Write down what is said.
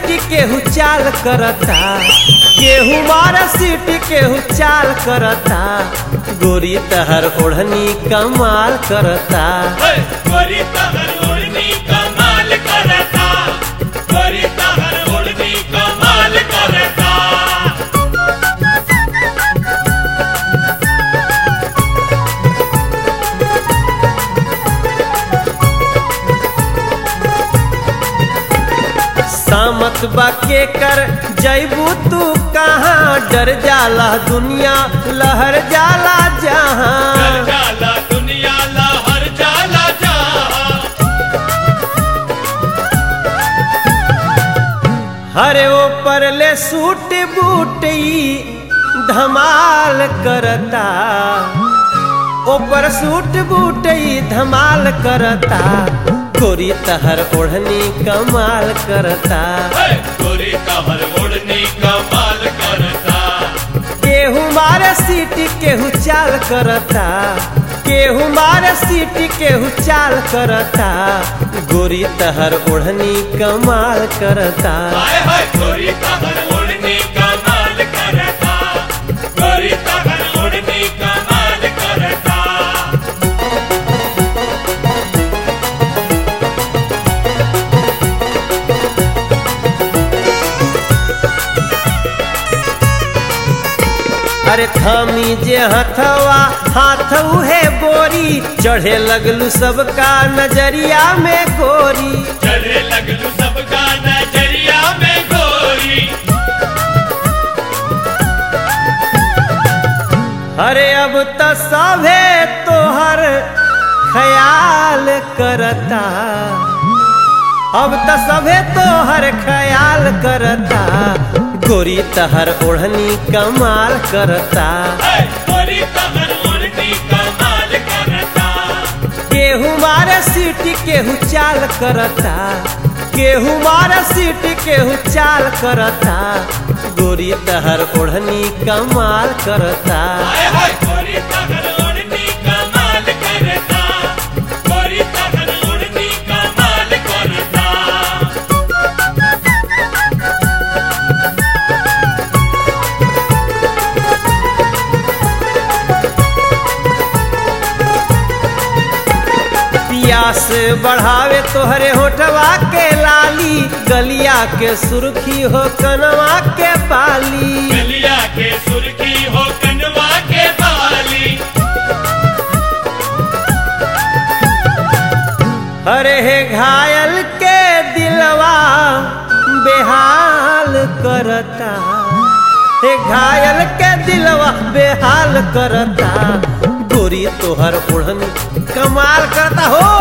सीटी केहू चाल करता, केहू मारा सीटी केहू चाल करता, गोरी तहर ओढ़नी कमाल करता। गोरी तहर ओढ़नी कमाल करता, गोरी तहर ओढ़नी कमाल करता। सामत बाके कर जैबू तू कहाँ, डर जाला दुनिया लहर जाला जहाँ, डर जाला दुनिया लहर जाला जहाँ। हरे ओ परले सूट बूट धमाल करता, ऊपर सूट बूट धमाल करता, गोरी तहर ओढ़नी कमाल करता। गोरी तहर ओढ़नी कमाल करता। केहू मारे सीटी केहू चाल करता, केहू मारे सीटी केहू चाल करता, गोरी तहर ओढ़नी कमाल करता। गोरी तहर ओढ़नी कमाल करता, गोरी तहर ओढ़नी कमाल करता। अरे थामी जे हथवा हाथ उहे बोरी, चढ़े लगलू सबका नजरिया में गोरी, चढ़े लगलू सबका नजरिया में गोरी। अरे अब तो सभे तोहर ख्याल करता, अब तो सभे तोहर ख्याल करता, गोरी तहर ओढ़नी कमाल करता। गोरी तहर ओढ़नी कमाल करता। केहू मारे सीटी केहू चाल करता, केहू मारे सीटी केहू चाल करता, गोरी तहर ओढ़नी कमाल करता। गोरी तहर ओढ़नी कमाल करता, गोरी तहर ओढ़नी कमाल करता। प्यास बढ़ावे तोहरे होठवा के लाली, गलिया के सुर्खी हो कनवा के बाली, गलिया के सुर्खी हो कनवा के बाली। अरे हे घायल के दिलवा बेहाल करता, हे घायल के दिलवा बेहाल करता, गोरी तोहर ओढ़नी कमाल करता हो।